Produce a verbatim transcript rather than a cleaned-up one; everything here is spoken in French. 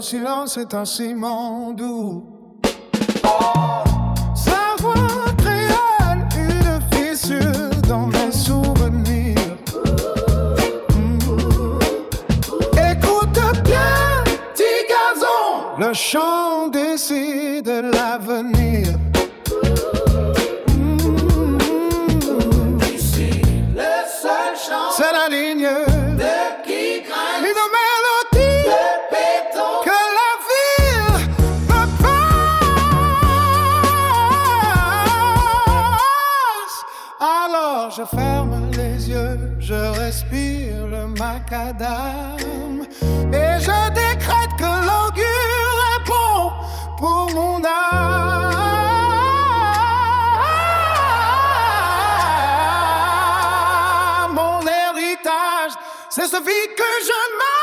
silence est un ciment doux. Sa voix créole, une fissure dans mes souvenirs. Mm. Écoute bien, petit gazon, le chant décide l'avenir. Mm. Ici, le seul chant, c'est la ligne de qui grince, une mélodie de béton que la ville me passe. Alors je ferme les yeux, je respire le macadam et je décrète que l'augure est bon pour mon âme. Mon héritage, c'est ce vie que je mène.